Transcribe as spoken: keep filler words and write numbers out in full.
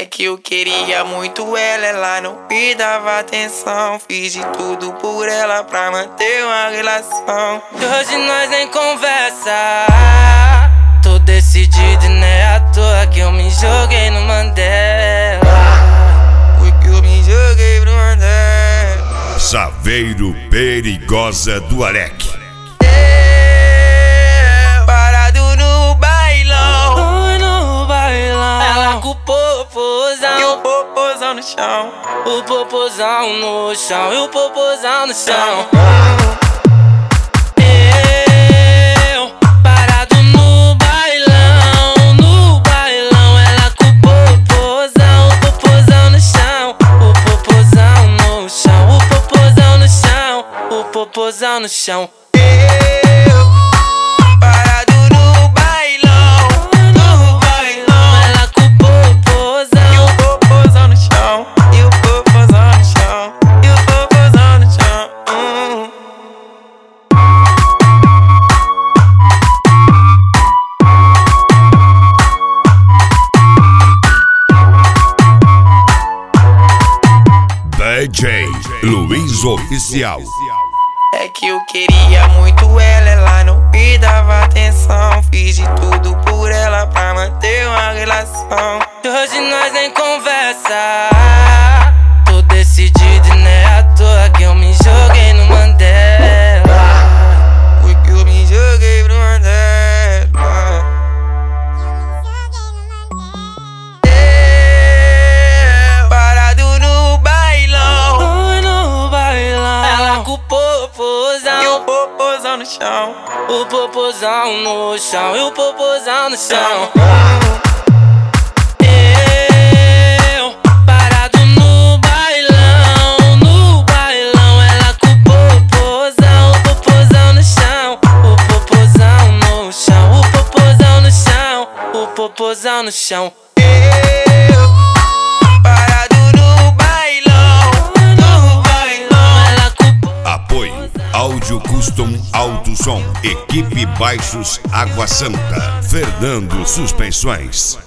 É que eu queria muito ela, ela não me dava atenção. Fiz de tudo por ela pra manter uma relação. E hoje nós nem conversa. Tô decidido e não é à toa que eu me joguei no Mandela. Porque eu me joguei pro Mandela. Saveiro Perigosa do Alec. Parado no bailão. Oi, no bailão. Ela com o popozão E o popozão no chão. O popozão no chão. E o popozão no chão. Eu parado no bailão. No bailão. Ela com o popozão. O popozão no chão. O popozão no chão. O popozão no chão. O popozão no chão. Parado no bailão. No bailão. Ela com o popozão. E o popozão no chão. E o popozão no chão. E o popozão no chão. Hum. D J Luiz Oficial. É que eu queria muito ela, ela não me dava atenção. Fiz de tudo por ela pra manter uma relação. E hoje nós nem conversa. Tô decidido e não é à toa que eu me joguei no Mandela. Porque eu me joguei pro Mandela. É, parado no bailão. Oi, no bailão. Ela com o popozão. E o popozão no chão. O popozão no chão. E o popozão no chão. Eu parado no bailão. No bailão. Ela com o popozão. O popozão no chão. O popozão no chão. O popozão no chão. O popozão no chão. Parado no bailão. No bailão. Ela com o Apoio Áudio Custom Alto Som. Equipe Baixos Água Santa. Fernando Suspensões.